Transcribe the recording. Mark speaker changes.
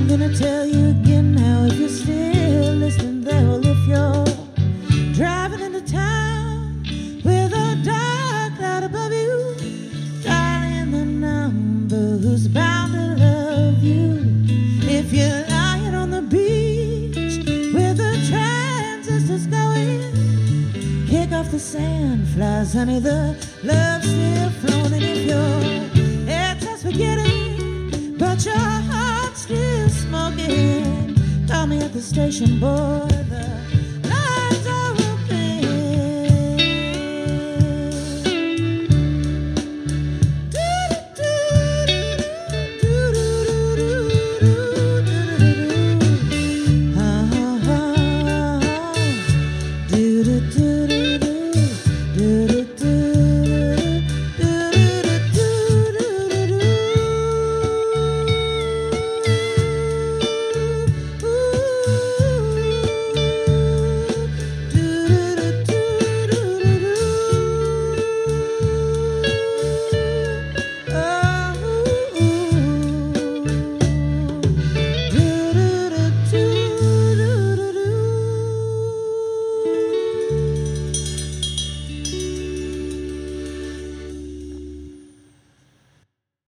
Speaker 1: gonna tell you again now, if you're still listening there, well, if you're driving into town with a dark cloud above you, dialing the number who's bound to love you. If you're lying on the beach with the transistors going, kick off the sand flies, honey, the love's still flowing. And if your head starts forgetting, but your heart's still smoking, call me at the station, boy.